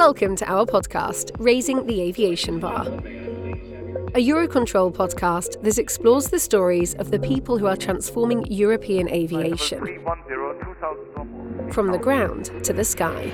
Welcome to our podcast, Raising the Aviation Bar, a Eurocontrol podcast that explores the stories of the people who are transforming European aviation from the ground to the sky.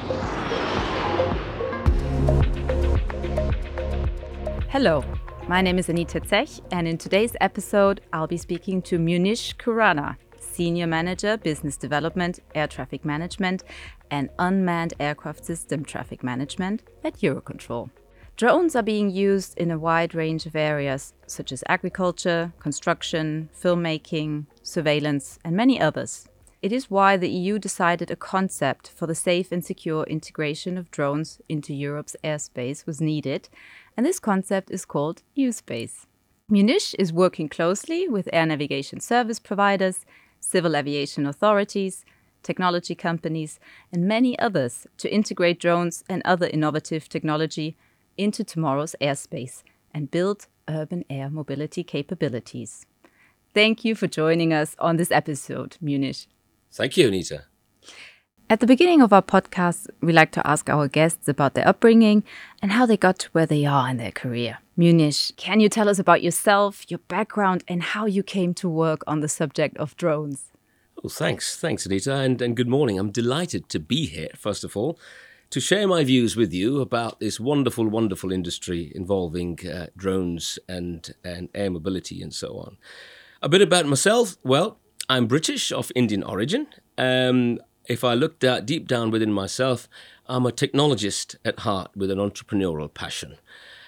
Hello, my name is Anita Zech, and in today's episode, I'll be speaking to Munish Khurana, Senior Manager, Business Development, Air Traffic Management, and Unmanned Aircraft System Traffic Management at Eurocontrol. Drones are being used in a wide range of areas, such as agriculture, construction, filmmaking, surveillance, and many others. It is why the EU decided a concept for the safe and secure integration of drones into Europe's airspace was needed, and this concept is called EUSpace. Munish is working closely with air navigation service providers, civil aviation authorities, technology companies, and many others to integrate drones and other innovative technology into tomorrow's airspace and build urban air mobility capabilities. Thank you for joining us on this episode, Munish. Thank you, Anita. At the beginning of our podcast, we like to ask our guests about their upbringing and how they got to where they are in their career. Munish, can you tell us about yourself, your background, and how you came to work on the subject of drones? Oh, thanks, Anita, and good morning. I'm delighted to be here, first of all, to share my views with you about this wonderful, wonderful industry involving drones and air mobility and so on. A bit about myself. Well, I'm British of Indian origin. If I look deep down within myself, I'm a technologist at heart with an entrepreneurial passion.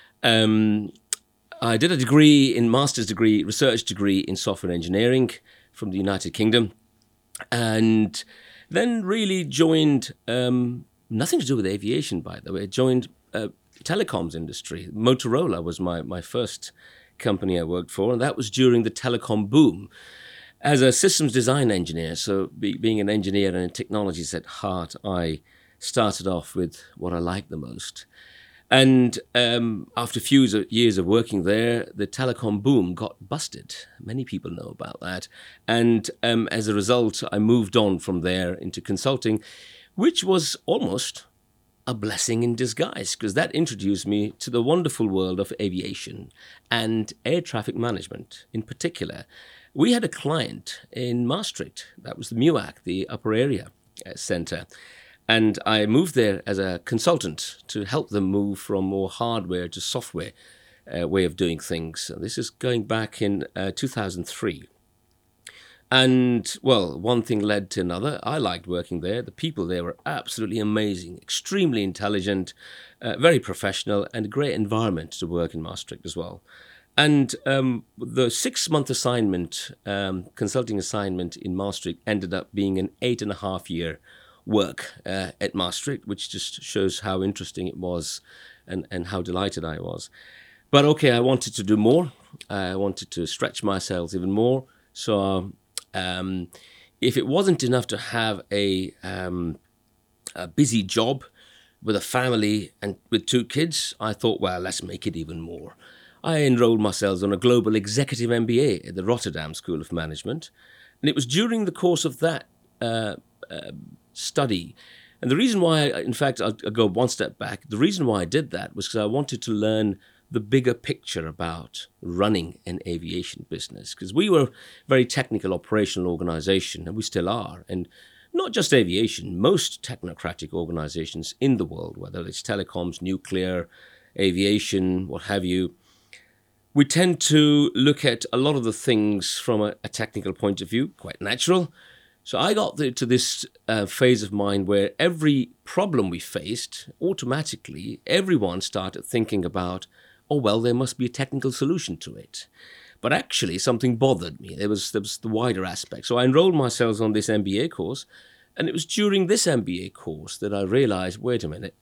I did a master's degree, research degree in software engineering from the United Kingdom, and then really joined, nothing to do with aviation, by the way, joined telecoms industry. Motorola was my first company I worked for, and that was during the telecom boom. As a systems design engineer, so being an engineer and technologies at heart, I started off with what I liked the most. And after a few years of working there, the telecom boom got busted. Many people know about that. And as a result, I moved on from there into consulting, which was almost a blessing in disguise, because that introduced me to the wonderful world of aviation and air traffic management in particular. We had a client in Maastricht, that was the MUAC, the Upper Area Centre, and I moved there as a consultant to help them move from more hardware to software way of doing things. This is going back in 2003. And, well, one thing led to another. I liked working there. The people there were absolutely amazing, extremely intelligent, very professional, and a great environment to work in Maastricht as well. And the 6-month assignment, consulting assignment in Maastricht ended up being an 8.5-year work at Maastricht, which just shows how interesting it was and how delighted I was. But okay, I wanted to do more. I wanted to stretch myself even more. So if it wasn't enough to have a busy job with a family and with 2 kids, I thought, well, let's make it even more. I enrolled myself on a global executive MBA at the Rotterdam School of Management. And it was during the course of that study. And the reason why, in fact, I'll go one step back. The reason why I did that was because I wanted to learn the bigger picture about running an aviation business. Because we were a very technical, operational organization, and we still are. And not just aviation, most technocratic organizations in the world, whether it's telecoms, nuclear, aviation, what have you, we tend to look at a lot of the things from a technical point of view, quite natural. So I got to this phase of mind where every problem we faced, automatically, everyone started thinking about, oh, well, there must be a technical solution to it. But actually, something bothered me. There was the wider aspect. So I enrolled myself on this MBA course, and it was during this MBA course that I realized, wait a minute,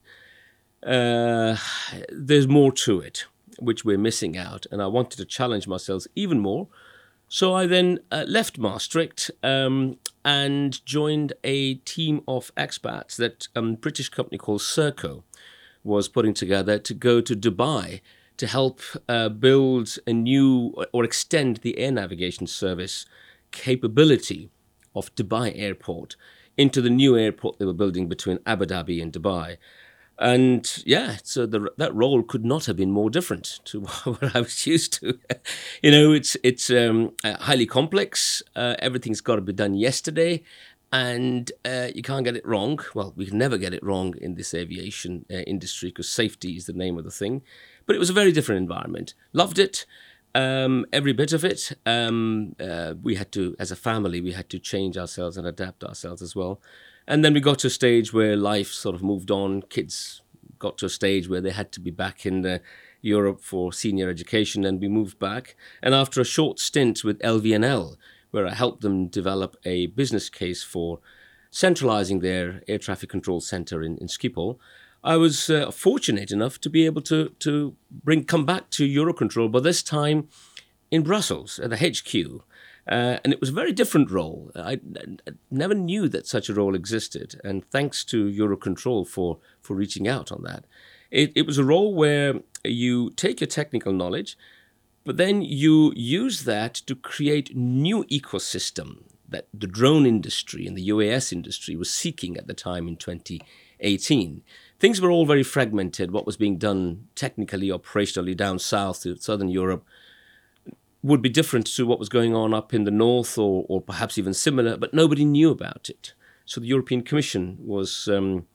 there's more to it, which we're missing out, and I wanted to challenge myself even more. So I then left Maastricht and joined a team of expats that a British company called Serco was putting together to go to Dubai to help build a new or extend the air navigation service capability of Dubai Airport into the new airport they were building between Abu Dhabi and Dubai. And yeah, so that role could not have been more different to what I was used to. It's highly complex. Everything's got to be done yesterday, and you can't get it wrong. Well, we can never get it wrong in this aviation industry because safety is the name of the thing. But it was a very different environment. Loved it. Every bit of it. We had to, as a family, we had to change ourselves and adapt ourselves as well. And then we got to a stage where life sort of moved on. Kids got to a stage where they had to be back in Europe for senior education, and we moved back. And after a short stint with LVNL, where I helped them develop a business case for centralizing their air traffic control center in Schiphol, I was fortunate enough to be able to come back to Eurocontrol, but this time in Brussels at the HQ. And it was a very different role. I never knew that such a role existed. And thanks to Eurocontrol for reaching out on that. It was a role where you take your technical knowledge, but then you use that to create new ecosystem that the drone industry and the UAS industry was seeking at the time in 2018. Things were all very fragmented. What was being done technically, operationally down south to southern Europe would be different to what was going on up in the north, or perhaps even similar, but nobody knew about it. So the European Commission was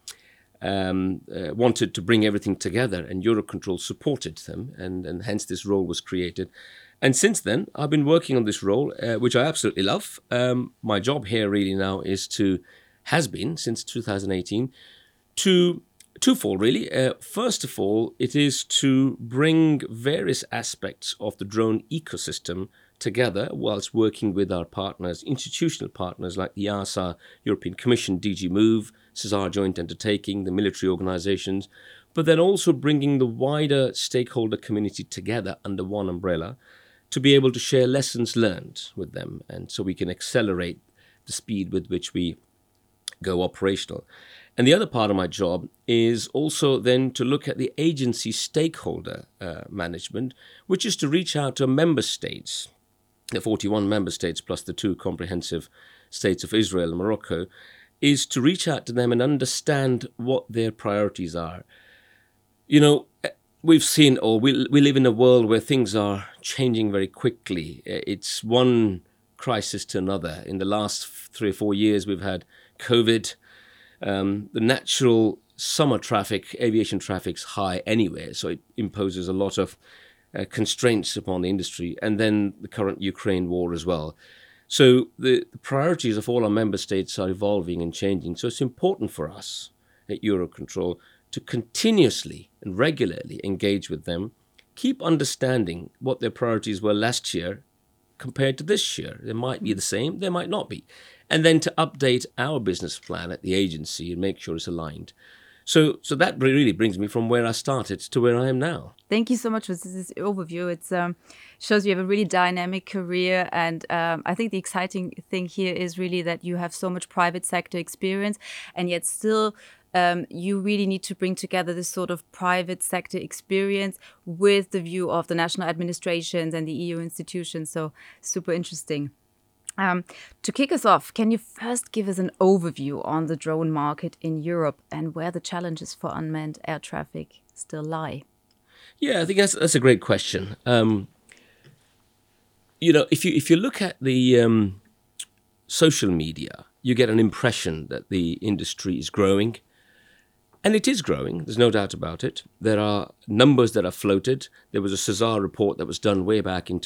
wanted to bring everything together, and Eurocontrol supported them, and hence this role was created. And since then, I've been working on this role, which I absolutely love. My job here really now has been since 2018, twofold, really. First of all, it is to bring various aspects of the drone ecosystem together whilst working with our partners, institutional partners like the EASA, European Commission, DG Move, CESAR Joint Undertaking, the military organizations, but then also bringing the wider stakeholder community together under one umbrella to be able to share lessons learned with them, and so we can accelerate the speed with which we go operational. And the other part of my job is also then to look at the agency stakeholder management, which is to reach out to member states, the 41 member states plus the 2 comprehensive states of Israel and Morocco, is to reach out to them and understand what their priorities are. We've seen, or we live in a world where things are changing very quickly. It's one crisis to another. In the last 3 or 4 years, we've had COVID. The natural summer traffic, aviation traffic's high anyway, so it imposes a lot of constraints upon the industry, and then the current Ukraine war as well. So the priorities of all our member states are evolving and changing. So it's important for us at Eurocontrol to continuously and regularly engage with them, keep understanding what their priorities were last year compared to this year. They might be the same, they might not be. And then to update our business plan at the agency and make sure it's aligned. So that really brings me from where I started to where I am now. Thank you so much for this overview. It shows you have a really dynamic career. And I think the exciting thing here is really that you have so much private sector experience, and yet still you really need to bring together this sort of private sector experience with the view of the national administrations and the EU institutions. So super interesting. To kick us off, can you first give us an overview on the drone market in Europe and where the challenges for unmanned air traffic still lie? Yeah, I think that's a great question. If you look at the social media, you get an impression that the industry is growing. And it is growing, there's no doubt about it. There are numbers that are floated. There was a CESAR report that was done way back in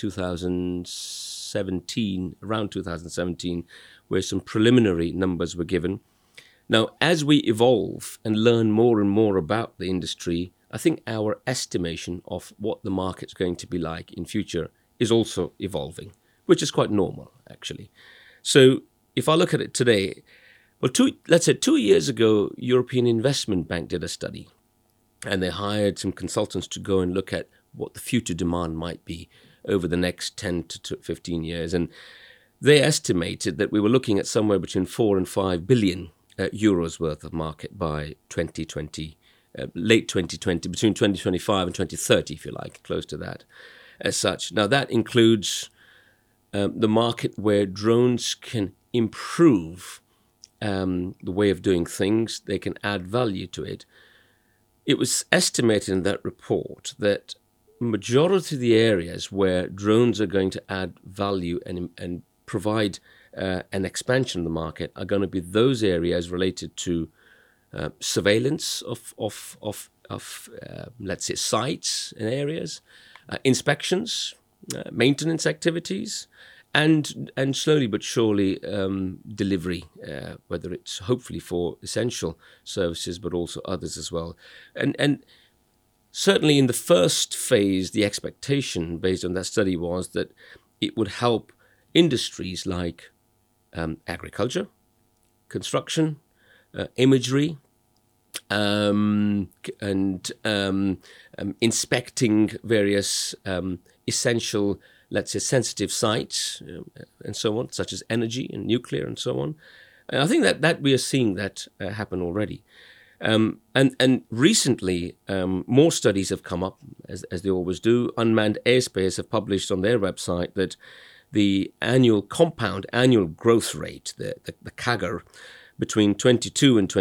2017, around 2017, where some preliminary numbers were given. Now, as we evolve and learn more and more about the industry, I think our estimation of what the market's going to be like in future is also evolving, which is quite normal, actually. So if I look at it today, well, 2 years ago, European Investment Bank did a study, and they hired some consultants to go and look at what the future demand might be over the next 10 to 15 years. And they estimated that we were looking at somewhere between 4 and 5 billion euros worth of market by 2020, late 2020, between 2025 and 2030, if you like, close to that as such. Now, that includes the market where drones can improve the way of doing things, they can add value to it. it was estimated in that report that majority of the areas where drones are going to add value and provide an expansion of the market are going to be those areas related to surveillance of let's say, sites and areas, inspections, maintenance activities, and slowly but surely delivery, whether it's hopefully for essential services, but also others as well. And certainly in the first phase, the expectation based on that study was that it would help industries like agriculture, construction, imagery, and inspecting various essential, let's say, sensitive sites and so on, such as energy and nuclear and so on. And I think that we are seeing that happen already. And recently, more studies have come up, as they always do. Unmanned Airspace have published on their website that the compound annual growth rate, the CAGR, between 22 and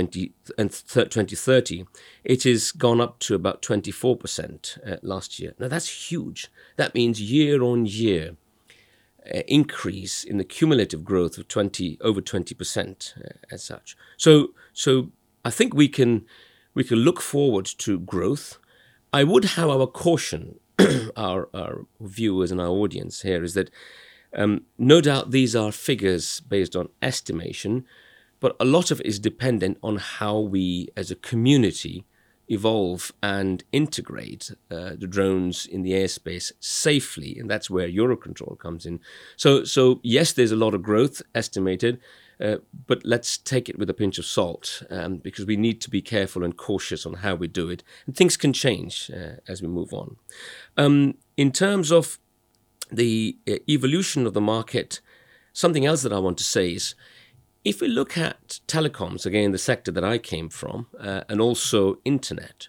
2030, it has gone up to about 24% last year. Now, that's huge. That means year-on-year increase in the cumulative growth of over 20% as such. So I think we can look forward to growth. I would, however, caution our viewers and our audience here is that no doubt these are figures based on estimation, but a lot of it is dependent on how we as a community evolve and integrate the drones in the airspace safely, and that's where Eurocontrol comes in. So yes, there's a lot of growth estimated, but let's take it with a pinch of salt, because we need to be careful and cautious on how we do it, and things can change as we move on. In terms of the evolution of the market, something else that I want to say is, if we look at telecoms, again, the sector that I came from, and also internet,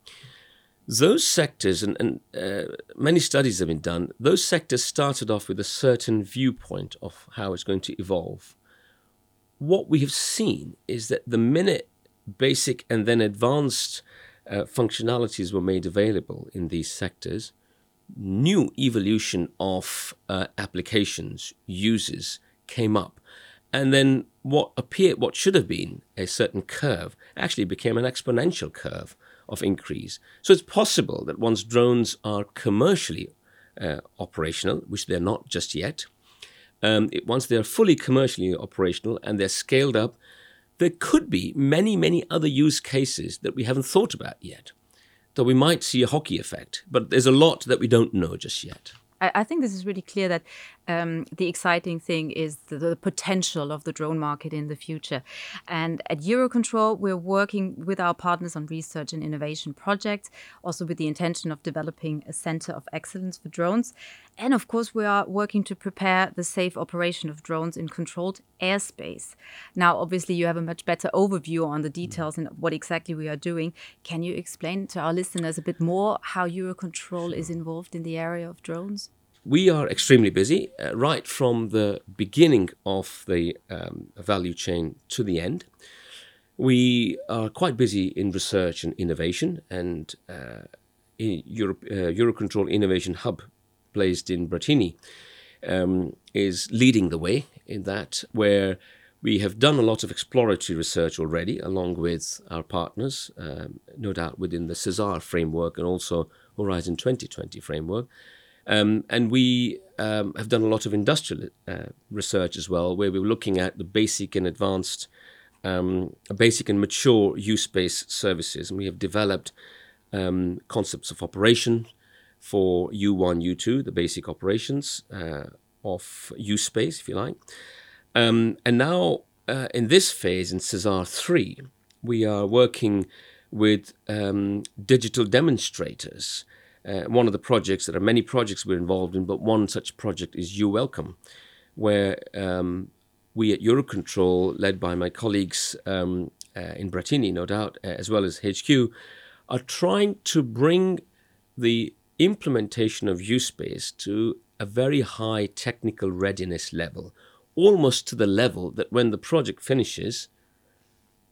those sectors, and many studies have been done, those sectors started off with a certain viewpoint of how it's going to evolve. What we have seen is that the minute basic and then advanced functionalities were made available in these sectors, new evolution of applications, uses came up. And then what should have been a certain curve actually became an exponential curve of increase. So it's possible that once drones are commercially operational, which they're not just yet, once they're fully commercially operational and they're scaled up, there could be many, many other use cases that we haven't thought about yet. So we might see a hockey effect, but there's a lot that we don't know just yet. I think this is really clear that the exciting thing is the potential of the drone market in the future. And at Eurocontrol, we're working with our partners on research and innovation projects, also with the intention of developing a center of excellence for drones. And of course, we are working to prepare the safe operation of drones in controlled airspace. Now, obviously, you have a much better overview on the details and what exactly we are doing. Can you explain to our listeners a bit more how Eurocontrol is involved in the area of drones? We are extremely busy, right from the beginning of the value chain to the end. We are quite busy in research and innovation, and Eurocontrol Innovation Hub, placed in Bratini, is leading the way in that, where we have done a lot of exploratory research already, along with our partners, no doubt within the CESAR framework and also Horizon 2020 framework. And we have done a lot of industrial research as well, where we're looking at the basic and advanced, basic and mature use-based services. And we have developed concepts of operation for U1, U2, the basic operations of use-space, if you like. And now in this phase, in CESAR 3, we are working with digital demonstrators. One of the projects, there are many projects we're involved in, but one such project is YouWelcome, where we at Eurocontrol, led by my colleagues in Bratini, no doubt, as well as HQ, are trying to bring the implementation of use-space to a very high technical readiness level, almost to the level that when the project finishes,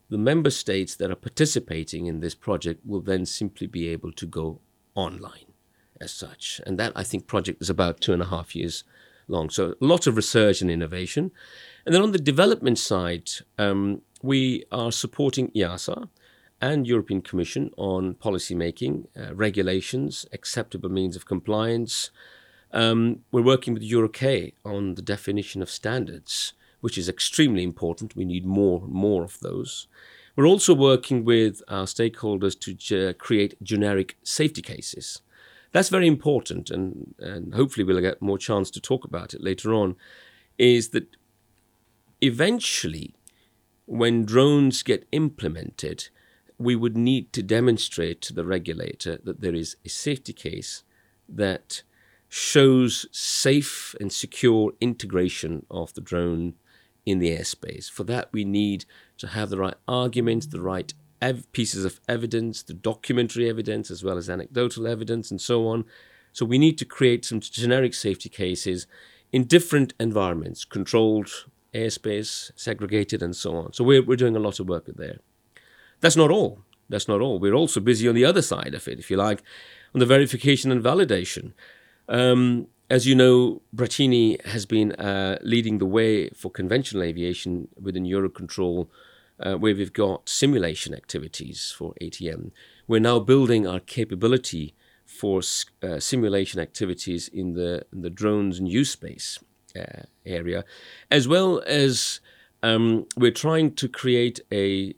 the member states that are participating in this project will then simply be able to go online as such. And that, I think, project is about 2.5 years long. So a lot of research and innovation. And then on the development side, we are supporting EASA and European Commission on policy making, regulations, acceptable means of compliance. We're working with EUROCAE on the definition of standards, which is extremely important. We need more of those. We're also working with our stakeholders to create generic safety cases. That's very important, and hopefully we'll get more chance to talk about it later on, is that eventually when drones get implemented, we would need to demonstrate to the regulator that there is a safety case that shows safe and secure integration of the drone in the airspace. For that, we need to have the right arguments, the right pieces of evidence, the documentary evidence, as well as anecdotal evidence, and so on. So we need to create some generic safety cases in different environments, controlled airspace, segregated, and so on. So we're doing a lot of work there. That's not all. We're also busy on the other side of it, if you like, on the verification and validation. As you know, Brattini has been leading the way for conventional aviation within Eurocontrol, where we've got simulation activities for ATM. We're now building our capability for simulation activities in the drones and use space area, as well as we're trying to create a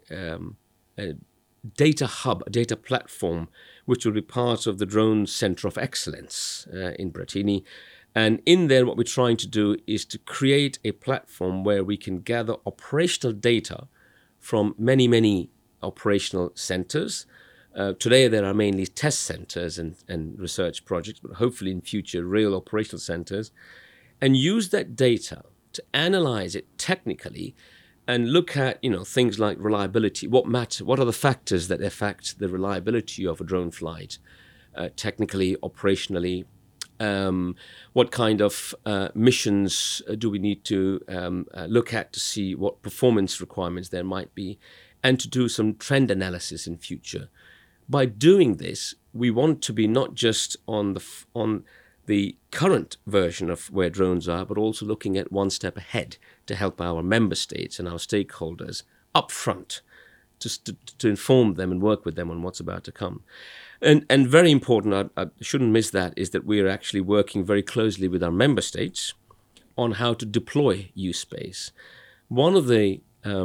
data hub, a data platform, which will be part of the Drone Center of Excellence in Brattini. And in there, what we're trying to do is to create a platform where we can gather operational data from many, many operational centers. Today, there are mainly test centers and research projects, but hopefully in future, real operational centers, and use that data to analyze it technically and look at, things like reliability. What are the factors that affect the reliability of a drone flight, technically, operationally? What kind of missions do we need to look at to see what performance requirements there might be, and to do some trend analysis in future. By doing this, we want to be not just on the current version of where drones are, but also looking at one step ahead to help our member states and our stakeholders up front to inform them and work with them on what's about to come. And very important, I shouldn't miss that, is that we are actually working very closely with our member states on how to deploy use space. One of the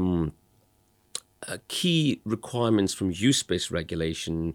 key requirements from use space regulation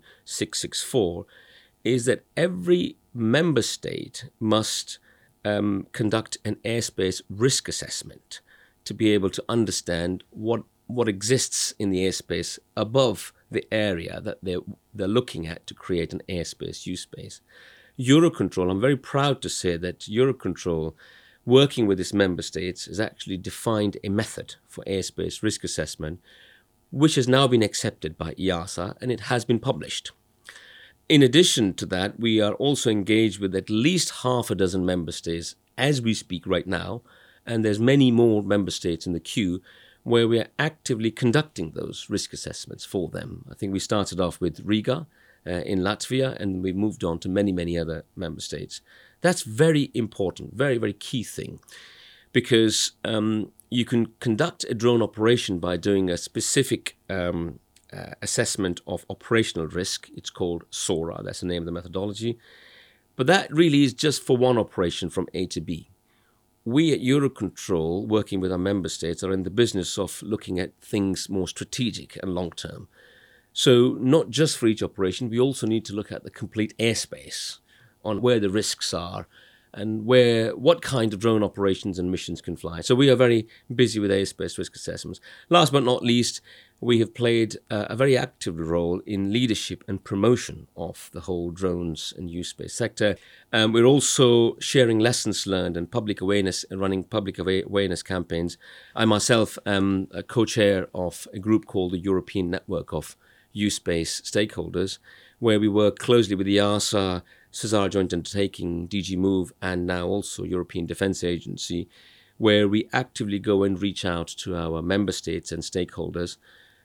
664 is that every member state must conduct an airspace risk assessment to be able to understand what exists in the airspace above the area that they're looking at to create an airspace use space. Eurocontrol, I'm very proud to say that Eurocontrol, working with its member states, has actually defined a method for airspace risk assessment, which has now been accepted by EASA, and it has been published. In addition to that, we are also engaged with at least half a dozen member states as we speak right now, and there's many more member states in the queue where we are actively conducting those risk assessments for them. I think we started off with Riga in Latvia, and we've moved on to many, many other member states. That's very important, very, very key thing, because you can conduct a drone operation by doing a specific assessment of operational risk. It's called SORA, that's the name of the methodology. But that really is just for one operation from A to B. We at Eurocontrol, working with our member states, are in the business of looking at things more strategic and long-term. So not just for each operation, we also need to look at the complete airspace on where the risks are and what kind of drone operations and missions can fly. So we are very busy with airspace risk assessments. Last but not least, we have played a very active role in leadership and promotion of the whole drones and use space sector. We're also sharing lessons learned and public awareness and running public awareness campaigns. I myself am a co-chair of a group called the European Network of Use Space Stakeholders, where we work closely with the EASA, CESAR Joint Undertaking, DG Move, and now also European Defence Agency, where we actively go and reach out to our member states and stakeholders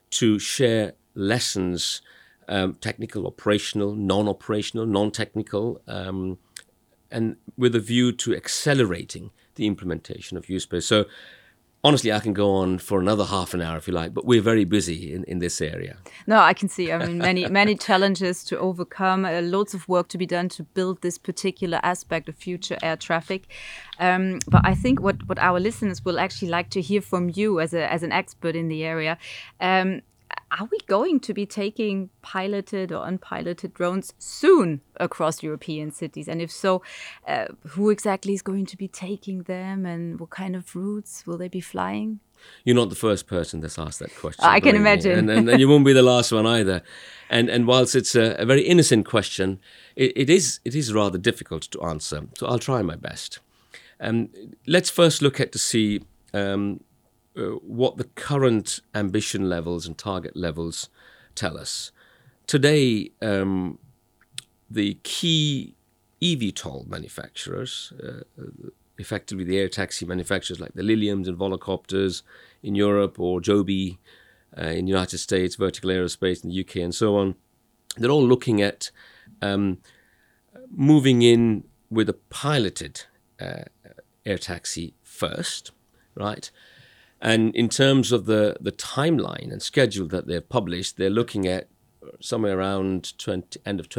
to share lessons, technical, operational, non-operational, non-technical, and with a view to accelerating the implementation of USPACE. So honestly, I can go on for another half an hour if you like, but we're very busy in this area. No, I can see. I mean, many challenges to overcome, lots of work to be done to build this particular aspect of future air traffic. But I think what our listeners will actually like to hear from you as an expert in the area. Are we going to be taking piloted or unpiloted drones soon across European cities? And if so, who exactly is going to be taking them, and what kind of routes will they be flying? You're not the first person that's asked that question. I can imagine. And you won't be the last one either. And whilst it's a very innocent question, it is rather difficult to answer. So I'll try my best. Let's first look at to see what the current ambition levels and target levels tell us. Today, the key eVTOL manufacturers, effectively the air taxi manufacturers like the Liliums and Volocopters in Europe, or Joby in the United States, Vertical Aerospace in the UK, and so on, they're all looking at moving in with a piloted air taxi first, right? And in terms of the timeline and schedule that they've published, they're looking at somewhere around end of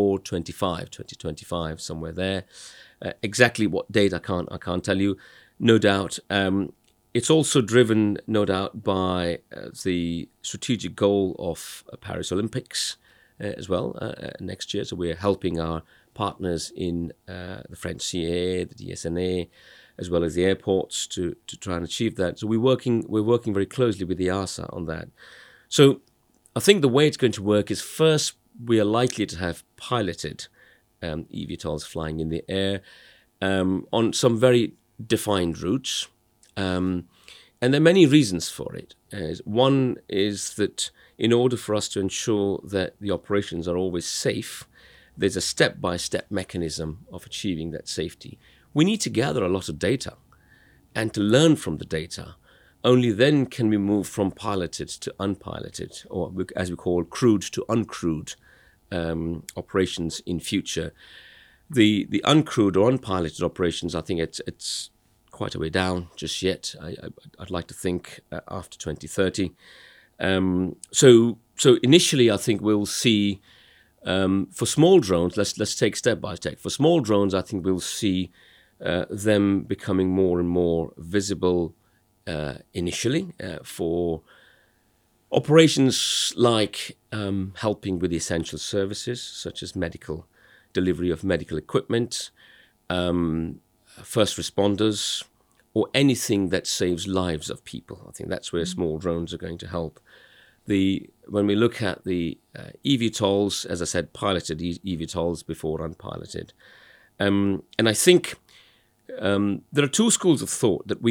2025, somewhere there. Exactly what date I can't tell you. No doubt, it's also driven, no doubt, by the strategic goal of Paris Olympics as well next year. So we're helping our partners in the French CAA, the DSNA, as well as the airports to try and achieve that. So we're working very closely with the EASA on that. So I think the way it's going to work is, first, we are likely to have piloted eVTOLs flying in the air on some very defined routes. And there are many reasons for it. One is that in order for us to ensure that the operations are always safe, there's a step-by-step mechanism of achieving that safety. We need to gather a lot of data and to learn from the data. Only then can we move from piloted to unpiloted, or as we call crewed to uncrewed operations in future. The uncrewed or unpiloted operations, I think it's quite a way down just yet. I'd like to think after 2030. So initially, I think we'll see for small drones. Let's take step by step. For small drones, I think we'll see them becoming more and more visible initially for operations like helping with the essential services, such as medical delivery of medical equipment, first responders, or anything that saves lives of people. I think that's where small drones are going to help. When we look at the eVTOLs, as I said, piloted eVTOLs before unpiloted, and I think there are two schools of thought that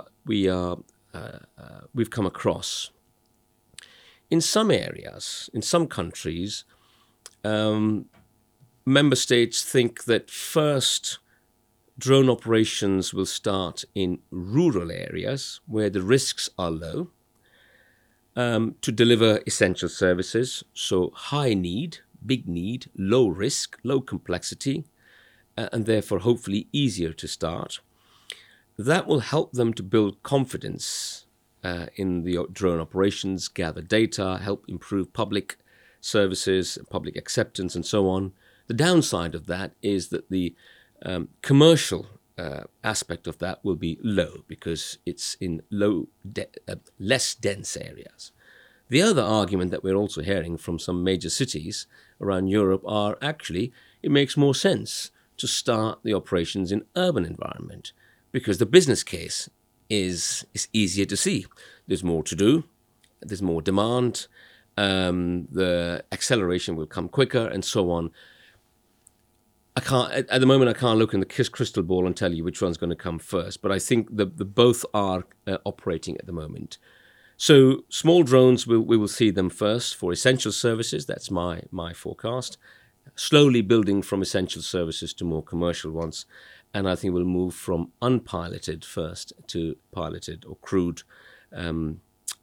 we've come across. In some areas, in some countries, member states think that first drone operations will start in rural areas where the risks are low, to deliver essential services, so high need, big need, low risk, low complexity, and therefore hopefully easier to start. That will help them to build confidence in the drone operations, gather data, help improve public services, public acceptance, and so on. The downside of that is that the commercial aspect of that will be low because it's in less dense areas. The other argument that we're also hearing from some major cities around Europe are actually it makes more sense to start the operations in urban environment because the business case is easier to see. There's more to do, there's more demand, the acceleration will come quicker, and so on. At the moment, I can't look in the crystal ball and tell you which one's going to come first, but I think the both are operating at the moment. So small drones, we will see them first for essential services. That's my forecast. Slowly building from essential services to more commercial ones. And I think we'll move from unpiloted first to piloted or crewed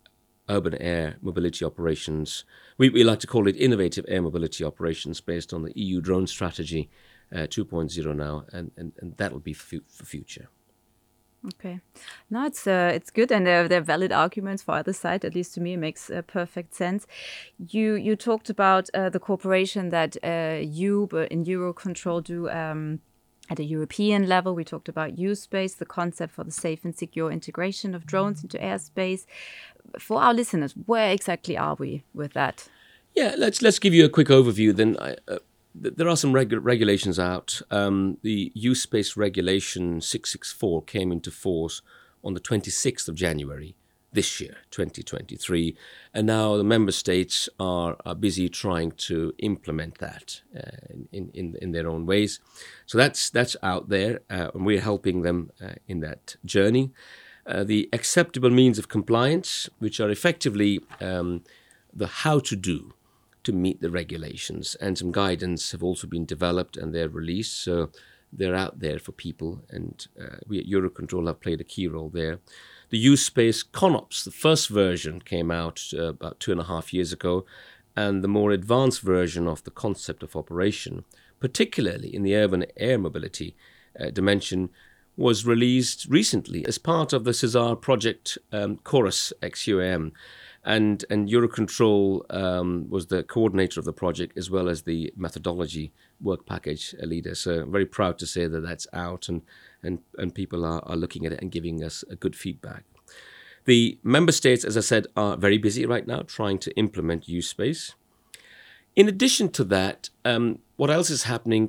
urban air mobility operations. We like to call it innovative air mobility operations based on the EU drone strategy 2.0 now, and that will be for future. Okay, no, it's good, and there are valid arguments for either side. At least to me, it makes perfect sense. You talked about the cooperation that you in Eurocontrol do at a European level. We talked about U-Space, the concept for the safe and secure integration of drones into airspace. For our listeners, where exactly are we with that? Yeah, let's give you a quick overview. Then there are some regulations out. The U-Space Regulation 664 came into force on the 26th of January this year, 2023, and now the member states are busy trying to implement that in their own ways. So that's out there, and we're helping them in that journey. The acceptable means of compliance, which are effectively the how to do to meet the regulations, and some guidance have also been developed and they're released, so they're out there for people, and we at Eurocontrol have played a key role there. The U-Space ConOps, the first version, came out about 2.5 years ago, and the more advanced version of the concept of operation, particularly in the urban air mobility dimension, was released recently as part of the CESAR project Chorus XUAM. And Eurocontrol was the coordinator of the project as well as the methodology work package leader. So I'm very proud to say that that's out and people are looking at it and giving us a good feedback. The member states, as I said, are very busy right now trying to implement U-Space. In addition to that, what else is happening?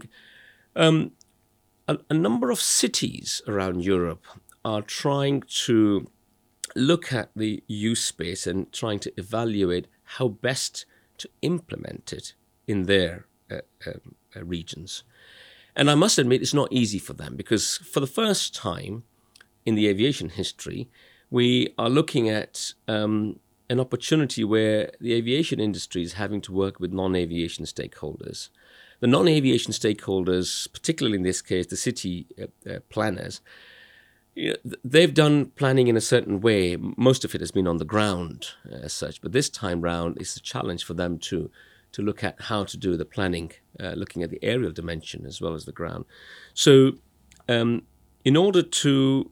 A number of cities around Europe are trying to look at the U-Space and trying to evaluate how best to implement it in their regions. And I must admit, it's not easy for them, because for the first time in the aviation history, we are looking at an opportunity where the aviation industry is having to work with non-aviation stakeholders. The non-aviation stakeholders, particularly in this case, the city planners, they've done planning in a certain way. Most of it has been on the ground as such, but this time round it's a challenge for them to look at how to do the planning, looking at the aerial dimension as well as the ground. So in order to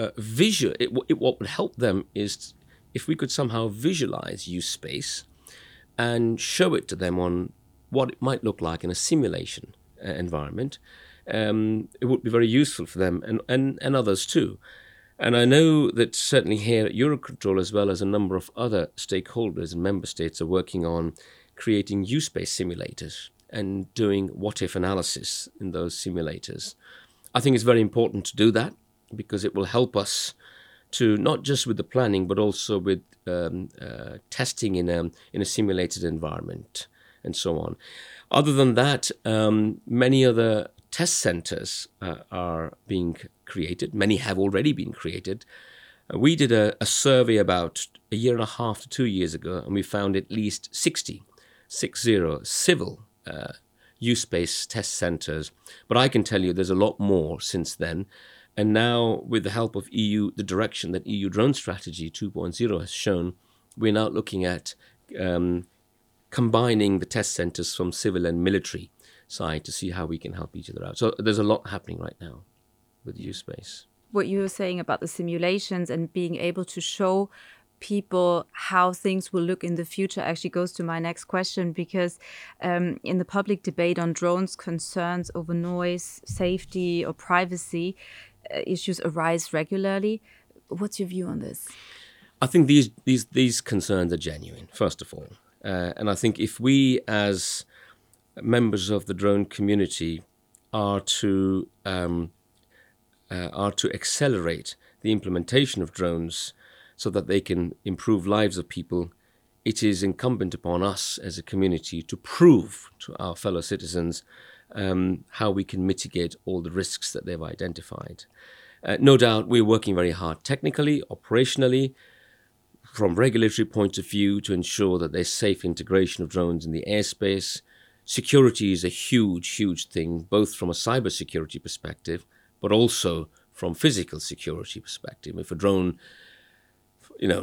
what would help them is if we could somehow visualize U-Space and show it to them on what it might look like in a simulation environment. It would be very useful for them and others too. And I know that certainly here at Eurocontrol, as well as a number of other stakeholders and member states, are working on creating U-Space simulators and doing what-if analysis in those simulators. I think it's very important to do that because it will help us to not just with the planning, but also with testing in a simulated environment and so on. Other than that, many other test centers are being created. Many have already been created. We did a survey about 1.5 to 2 years ago, and we found at least 60 civil U-Space test centers. But I can tell you there's a lot more since then. And now, with the help of EU, the direction that EU Drone Strategy 2.0 has shown, we're now looking at combining the test centers from civil and military side to see how we can help each other out. So there's a lot happening right now with U-Space. What you were saying about the simulations and being able to show people how things will look in the future actually goes to my next question, because in the public debate on drones, concerns over noise, safety or privacy issues arise regularly. What's your view on this? I think these concerns are genuine, first of all. And I think if we as members of the drone community are to accelerate the implementation of drones so that they can improve lives of people, it is incumbent upon us as a community to prove to our fellow citizens how we can mitigate all the risks that they've identified. No doubt we're working very hard technically, operationally, from regulatory point of view to ensure that there's safe integration of drones in the airspace. Security is a huge thing, both from a cybersecurity perspective, but also from physical security perspective. If a drone,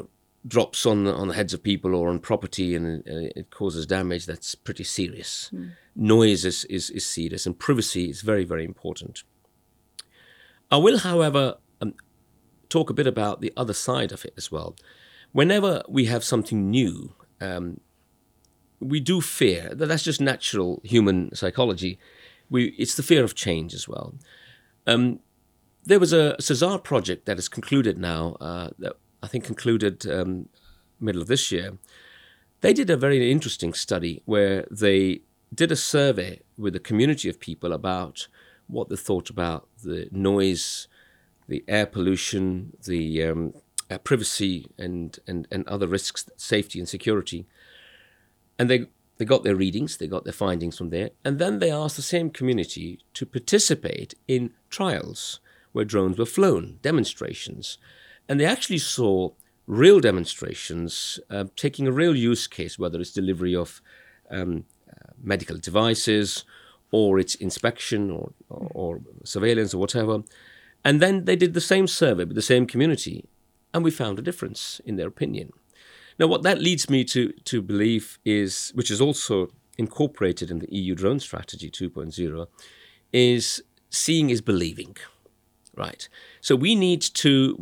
drops on the heads of people or on property and it causes damage, that's pretty serious. Noise is serious, and privacy is very, very important. I will, however, talk a bit about the other side of it as well. Whenever we have something new, we do fear. That's just natural human psychology. It's the fear of change as well. There was a Cesar project that is concluded now, that I think concluded middle of this year. They did a very interesting study where they did a survey with a community of people about what they thought about the noise, the air pollution, the privacy and other risks, safety and security. And they got their readings, they got their findings from there, and then they asked the same community to participate in trials where drones were flown, demonstrations. And they actually saw real demonstrations taking a real use case, whether it's delivery of medical devices or it's inspection or surveillance or whatever. And then they did the same survey with the same community, and we found a difference in their opinion. Now, what that leads me to believe is, which is also incorporated in the EU Drone Strategy 2.0, is seeing is believing, right? So we need to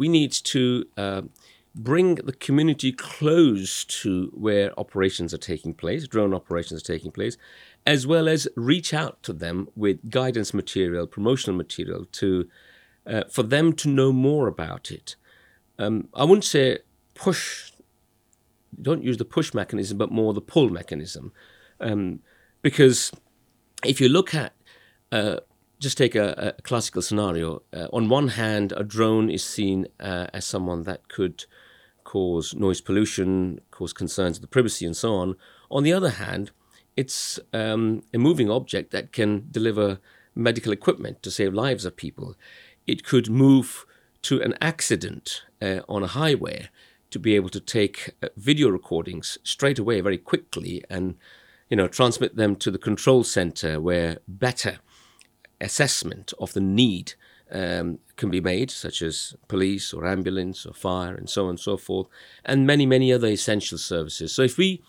bring the community close to where operations are taking place, drone operations are taking place, as well as reach out to them with guidance material, promotional material for them to know more about it. I wouldn't say push. Don't use the push mechanism, but more the pull mechanism. Because if you look at, just take a classical scenario, on one hand, a drone is seen as someone that could cause noise pollution, cause concerns of the privacy and so on. On the other hand, it's a moving object that can deliver medical equipment to save lives of people. It could move to an accident on a highway to be able to take video recordings straight away, very quickly, and transmit them to the control center where better assessment of the need can be made, such as police or ambulance or fire and so on and so forth, and many, many other essential services. So if we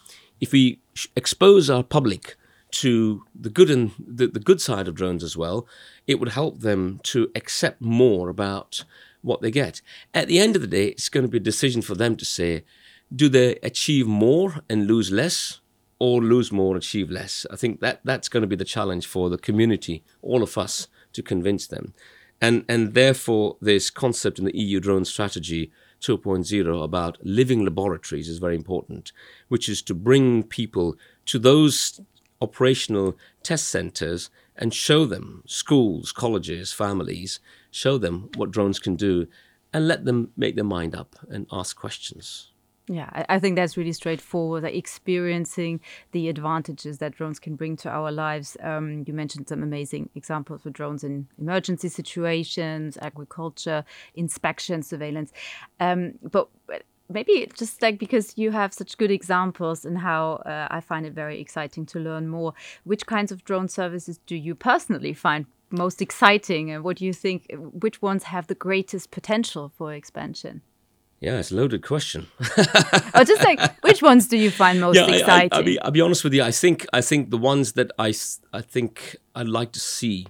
expose our public to the good and the good side of drones as well, it would help them to accept more about what they get. At the end of the day, it's going to be a decision for them to say, do they achieve more and lose less, or lose more and achieve less? I think that's going to be the challenge for the community, all of us, to convince them. And therefore, this concept in the EU Drone Strategy 2.0 about living laboratories is very important, which is to bring people to those operational test centers and show them, schools, colleges, families, show them what drones can do and let them make their mind up and ask questions. Yeah, I think that's really straightforward, like experiencing the advantages that drones can bring to our lives. You mentioned some amazing examples with drones in emergency situations, agriculture, inspection, surveillance. But maybe just like because you have such good examples and how I find it very exciting to learn more, which kinds of drone services do you personally find most exciting, and what do you think, which ones have the greatest potential for expansion? Yeah, it's a loaded question. Or just like, which ones do you find most exciting? I'll be honest with you. I think the ones that I think I'd like to see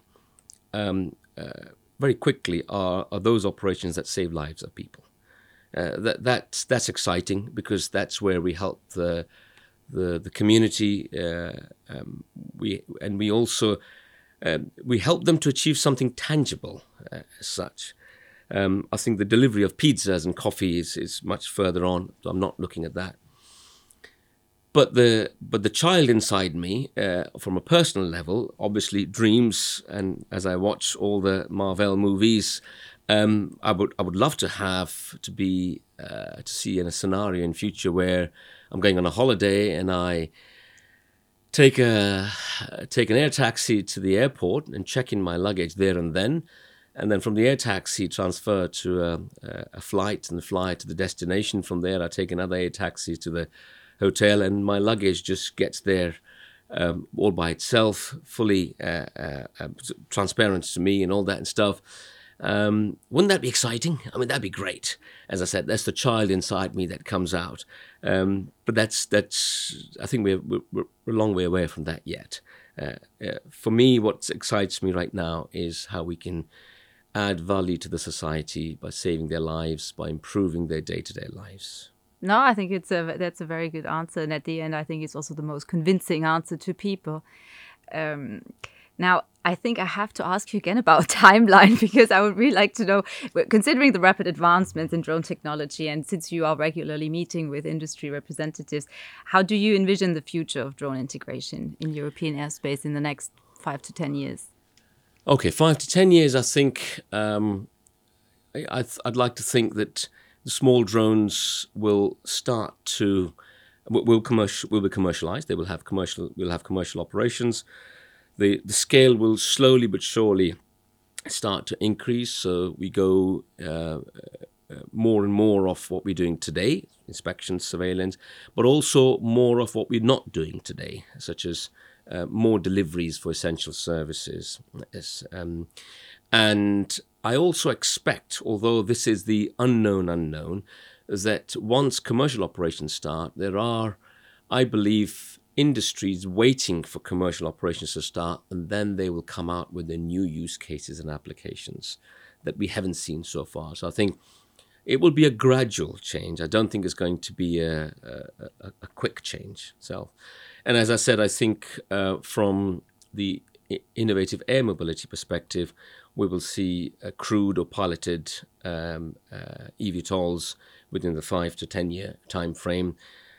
very quickly are those operations that save lives of people. That's exciting because that's where we help the community. We also we help them to achieve something tangible as such. I think the delivery of pizzas and coffee is much further on. So I'm not looking at that. But the child inside me, from a personal level, obviously dreams. And as I watch all the Marvel movies, I would love to have to see in a scenario in future where I'm going on a holiday and I take an air taxi to the airport and check in my luggage there and then from the air taxi transfer to a flight and fly to the destination. From there, I take another air taxi to the hotel, and my luggage just gets there all by itself, fully transparent to me and all that and stuff. Wouldn't that be exciting? I mean, that'd be great. As I said, that's the child inside me that comes out. But that's. I think we're a long way away from that yet. For me, what excites me right now is how we can add value to the society by saving their lives, by improving their day-to-day lives. No, I think that's a very good answer. And at the end, I think it's also the most convincing answer to people. Now, I think I have to ask you again about timeline, because I would really like to know, considering the rapid advancements in drone technology, and since you are regularly meeting with industry representatives, how do you envision the future of drone integration in European airspace in the next 5 to 10 years? Okay, 5 to 10 years, I think I'd like to think that the small drones will be commercialized. We'll have commercial operations. The scale will slowly but surely start to increase. So we go more and more of what we're doing today, inspection, surveillance, but also more of what we're not doing today, such as more deliveries for essential services. And I also expect, although this is the unknown, that once commercial operations start, there are, I believe, industries waiting for commercial operations to start, and then they will come out with the new use cases and applications that we haven't seen so far. So I think it will be a gradual change. I don't think it's going to be a quick change. And as I said, I think from the innovative air mobility perspective, we will see crewed or piloted eVTOLs within the 5 to 10 year time frame.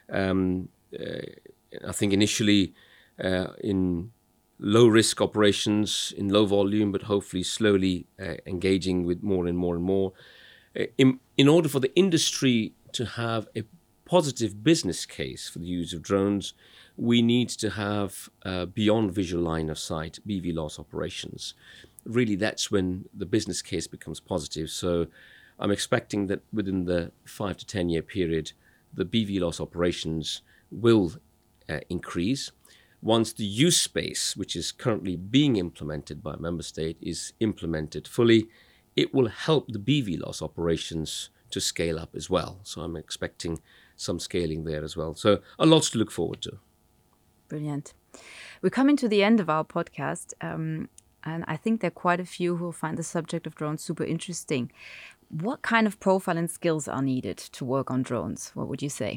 I think initially in low risk operations, in low volume, but hopefully slowly engaging with more and more and more. In order for the industry to have a positive business case for the use of drones, we need to have beyond visual line of sight BVLOS operations. Really, that's when the business case becomes positive. So I'm expecting that within the 5 to 10 year period, the BVLOS operations will increase. Once the use space, which is currently being implemented by a member state, is implemented fully, it will help the BVLOS operations to scale up as well. So I'm expecting some scaling there as well. So a lot to look forward to. Brilliant. We're coming to the end of our podcast, and I think there are quite a few who will find the subject of drones super interesting. What kind of profile and skills are needed to work on drones? What would you say?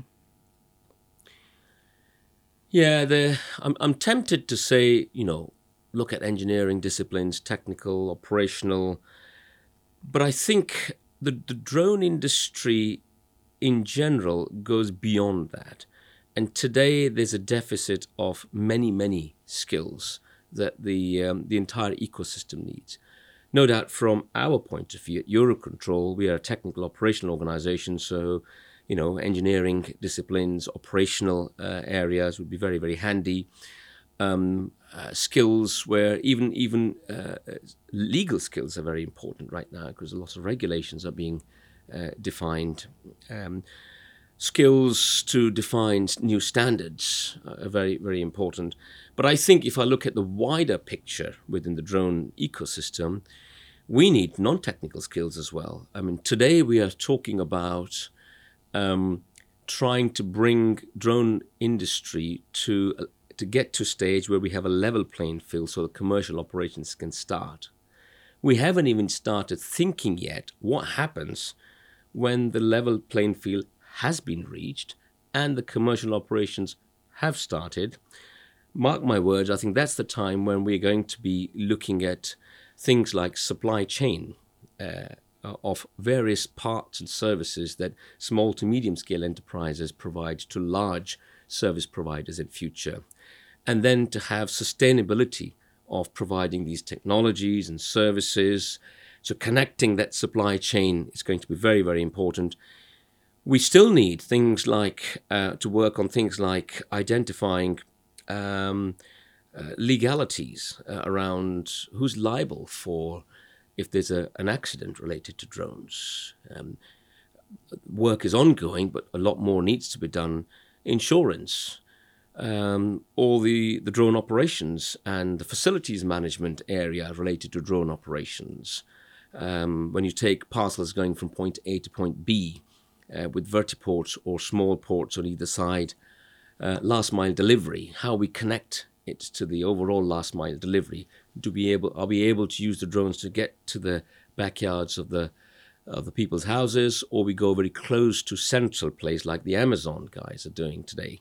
Yeah, I'm tempted to say, look at engineering disciplines, technical, operational, but I think the drone industry in general goes beyond that. And today there's a deficit of many skills that the entire ecosystem needs. No doubt from our point of view at Eurocontrol, we are a technical operational organization, so engineering disciplines, operational areas would be very, very handy. Skills where even legal skills are very important right now because a lot of regulations are being defined. Skills to define new standards are very, very important. But I think if I look at the wider picture within the drone ecosystem, we need non-technical skills as well. I mean, today we are talking about trying to bring drone industry to get to a stage where we have a level playing field so that commercial operations can start. We haven't even started thinking yet what happens when the level playing field has been reached and the commercial operations have started. Mark my words, I think that's the time when we're going to be looking at things like supply chain of various parts and services that small to medium scale enterprises provide to large service providers in future. And then to have sustainability of providing these technologies and services. So connecting that supply chain is going to be very, very important. We still need things like to work on things like identifying legalities around who's liable for if there's an accident related to drones. Work is ongoing, but a lot more needs to be done. Insurance, all the drone operations and the facilities management area related to drone operations. when you take parcels going from point A to point B with vertiports or small ports on either side, last mile delivery, how we connect it to the overall last mile delivery. Are we able to use the drones to get to the backyards of the people's houses, or we go very close to central place like the Amazon guys are doing today?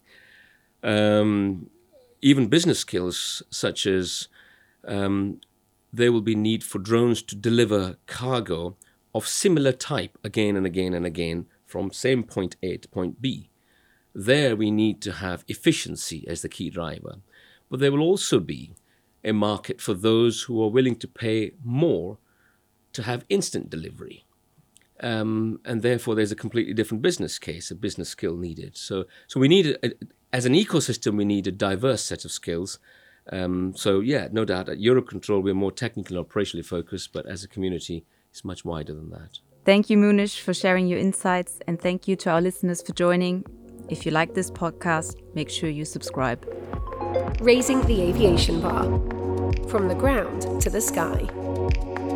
Even business skills such as there will be need for drones to deliver cargo of similar type again and again and again from same point A to point B. There we need to have efficiency as the key driver. But there will also be a market for those who are willing to pay more to have instant delivery. And therefore there's a completely different business case, a business skill needed. So we need, as an ecosystem, we need a diverse set of skills. No doubt at Eurocontrol we're more technical and operationally focused, but as a community it's much wider than that. Thank you, Munish, for sharing your insights, and thank you to our listeners for joining. If you like this podcast, make sure you subscribe. Raising the Aviation Bar. From the ground to the sky.